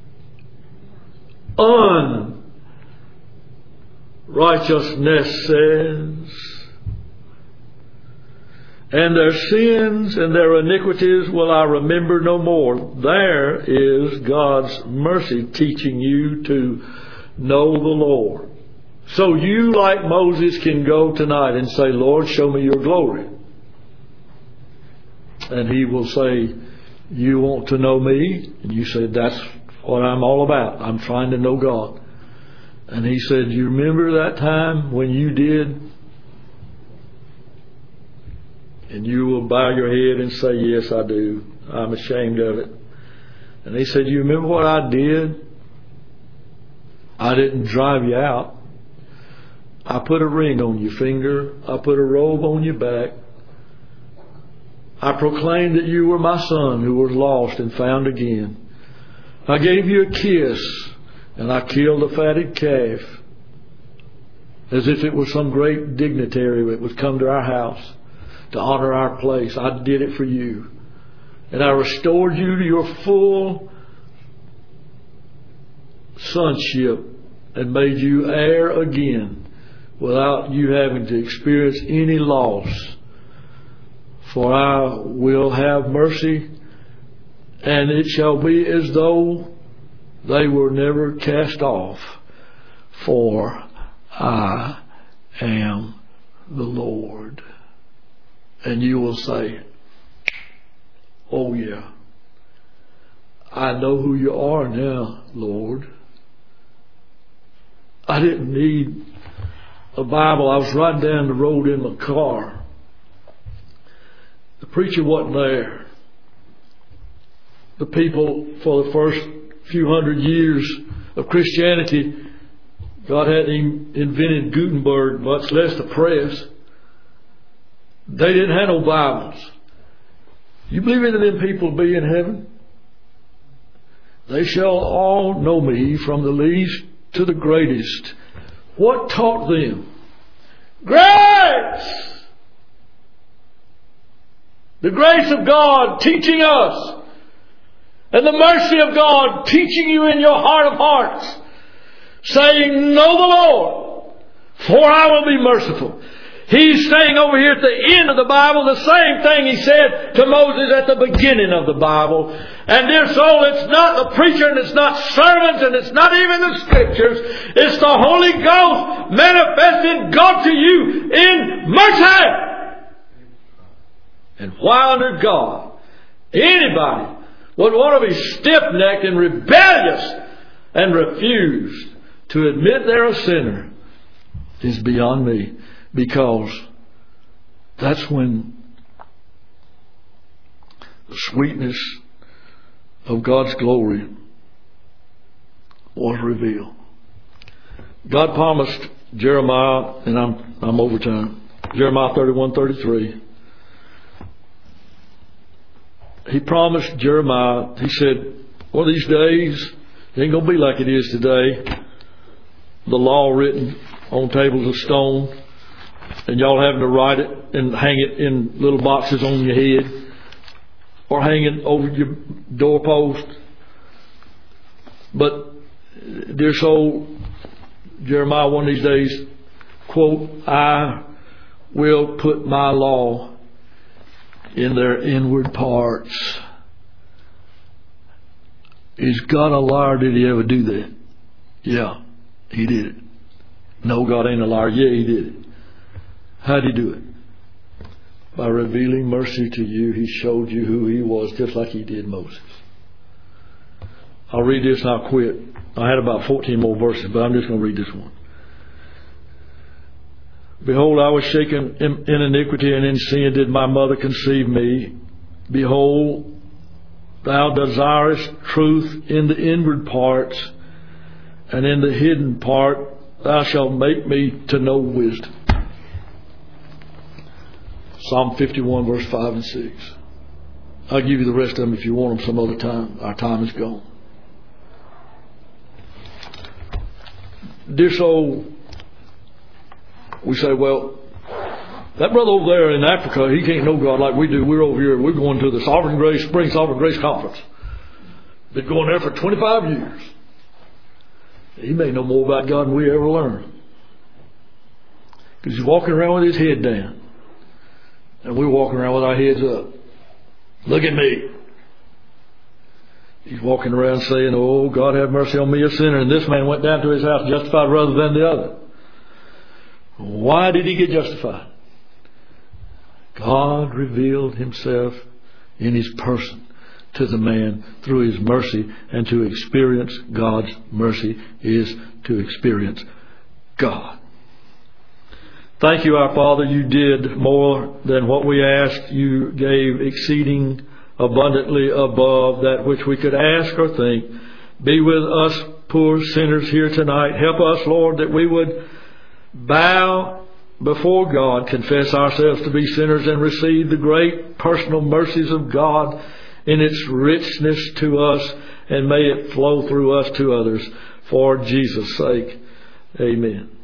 unrighteousnesses, and their sins and their iniquities will I remember no more. There is God's mercy teaching you to know the Lord. So you, like Moses, can go tonight and say, Lord, show me your glory. And He will say, you want to know me? And you said, that's what I'm all about. I'm trying to know God. And He said, you remember that time when you did? And you will bow your head and say, yes, I do. I'm ashamed of it. And He said, you remember what I did? I didn't drive you out. I put a ring on your finger. I put a robe on your back. I proclaimed that you were my son who was lost and found again. I gave you a kiss, and I killed a fatted calf, as if it was some great dignitary that would come to our house to honor our place. I did it for you. And I restored you to your full sonship and made you heir again without you having to experience any loss. For I will have mercy, and it shall be as though they were never cast off. For I am the Lord. And you will say, oh yeah, I know who you are now, Lord. I didn't need a Bible. I was riding down the road in my car. The preacher wasn't there. The people, for the first few hundred years of Christianity, God hadn't invented Gutenberg, much less the press. They didn't have no Bibles. You believe any of them people will be in heaven? They shall all know me, from the least to the greatest. What taught them? Grace! The grace of God teaching us, and the mercy of God teaching you in your heart of hearts, saying, know the Lord, for I will be merciful. He's saying over here at the end of the Bible the same thing He said to Moses at the beginning of the Bible. And dear soul, it's not the preacher and it's not sermons and it's not even the Scriptures. It's the Holy Ghost manifesting God to you in mercy. And why under God anybody would want to be stiff-necked and rebellious and refuse to admit they're a sinner is beyond me. Because that's when the sweetness of God's glory was revealed. God promised Jeremiah, and I'm I'm over time. Jeremiah thirty-one, thirty-three. He promised Jeremiah, he said, one of these days, it ain't going to be like it is today. The law written on tables of stone, and y'all having to write it and hang it in little boxes on your head, or hang it over your doorpost. But, dear soul, Jeremiah, one of these days, quote, I will put my law in their inward parts. Is God a liar? Did He ever do that? Yeah, He did it. No, God ain't a liar. Yeah, He did it. How did He do it? By revealing mercy to you, He showed you who He was, just like He did Moses. I'll read this and I'll quit. I had about fourteen more verses, but I'm just going to read this one. Behold, I was shaken in, in iniquity, and in sin did my mother conceive me. Behold, thou desirest truth in the inward parts, and in the hidden part thou shalt make me to know wisdom. Psalm fifty-one, verse five and six. I'll give you the rest of them if you want them some other time. Our time is gone. Dear soul, we say, well, that brother over there in Africa, he can't know God like we do. We're over here, we're going to the Sovereign Grace, Spring Sovereign Grace Conference. Been going there for twenty-five years. He may know more about God than we ever learned. Because he's walking around with his head down. And we're walking around with our heads up. Look at me. He's walking around saying, oh, God have mercy on me, a sinner. And this man went down to his house justified rather than the other. Why did he get justified? God revealed Himself in His person to the man through His mercy, and to experience God's mercy is to experience God. Thank you, our Father, you did more than what we asked. You gave exceeding abundantly above that which we could ask or think. Be with us poor sinners here tonight. Help us, Lord, that we would bow before God, confess ourselves to be sinners, and receive the great personal mercies of God in its richness to us, and may it flow through us to others. For Jesus' sake, amen.